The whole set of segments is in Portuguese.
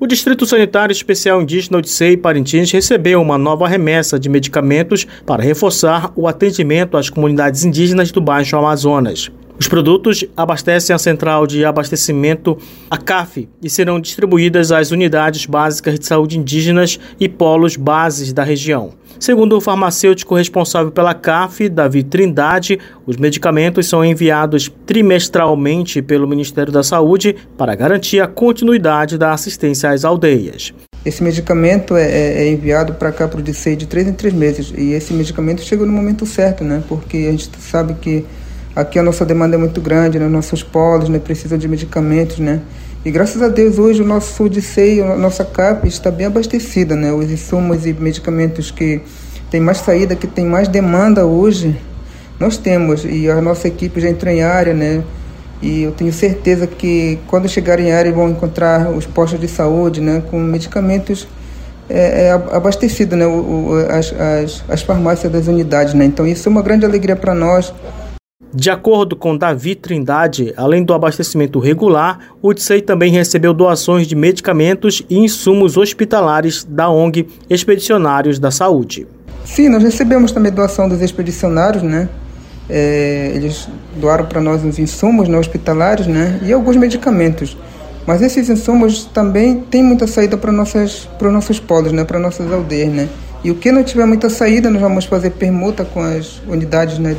O Distrito Sanitário Especial Indígena Odissei Parintins recebeu uma nova remessa de medicamentos para reforçar o atendimento às comunidades indígenas do Baixo Amazonas. Os produtos abastecem a Central de Abastecimento, a CAF, e serão distribuídas às unidades básicas de saúde indígenas e polos bases da região. Segundo o farmacêutico responsável pela CAF, Davi Trindade, os medicamentos são enviados trimestralmente pelo Ministério da Saúde para garantir a continuidade da assistência às aldeias. Esse medicamento é enviado para cá para o Odissei de 3 em 3 meses e esse medicamento chega no momento certo, né? Porque a gente sabe que aqui a nossa demanda é muito grande, né? Nossos polos, né, precisam de medicamentos, né? E graças a Deus hoje o nosso Odissei, a nossa CAP está bem abastecida, né? Os insumos e medicamentos que tem mais saída, que tem mais demanda hoje, nós temos. E a nossa equipe já entrou em área, né? E eu tenho certeza que quando chegarem em área vão encontrar os postos de saúde, né, com medicamentos abastecidos, né? As farmácias das unidades, né? Então isso é uma grande alegria para nós. De acordo com Davi Trindade, além do abastecimento regular, o Odissei também recebeu doações de medicamentos e insumos hospitalares da ONG Expedicionários da Saúde. Sim, nós recebemos também doação dos expedicionários, né? Eles doaram para nós uns insumos, né, hospitalares, né, e alguns medicamentos. Mas esses insumos também têm muita saída para os nossos polos, né, para nossas aldeias, né? E o que não tiver muita saída, nós vamos fazer permuta com as unidades, né,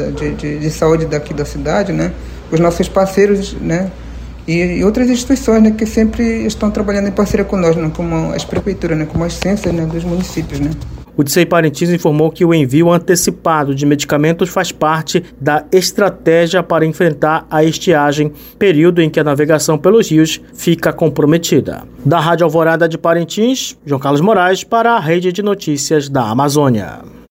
de saúde daqui da cidade, né, os nossos parceiros, né, e outras instituições, né, que sempre estão trabalhando em parceria conosco, né, como as prefeituras, né, como as ciências, né, dos municípios, né. O Odissei Parintins informou que o envio antecipado de medicamentos faz parte da estratégia para enfrentar a estiagem, período em que a navegação pelos rios fica comprometida. Da Rádio Alvorada de Parintins, João Carlos Moraes para a Rede de Notícias da Amazônia.